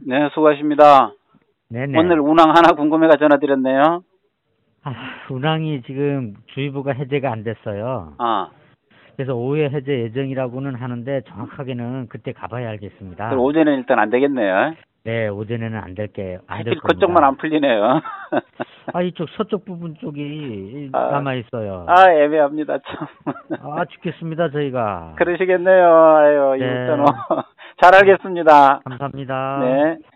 네, 수고하십니다. 네네. 오늘 운항 하나 궁금해가 전화드렸네요. 운항이 지금 주의보가 해제가 안 됐어요. 아, 그래서 5회 해제 예정이라고는 하는데 정확하게는 그때 가봐야 알겠습니다. 그럼 오전에는 일단 안 되겠네요. 네, 오전에는 안 될 하필 겁니다. 그쪽만 안 풀리네요. 이쪽 서쪽 부분 쪽이 아, 남아 있어요. 애매합니다, 참. 죽겠습니다, 저희가. 그러시겠네요. 아유, 네. 이웃전호. 잘 알겠습니다. 감사합니다. 네.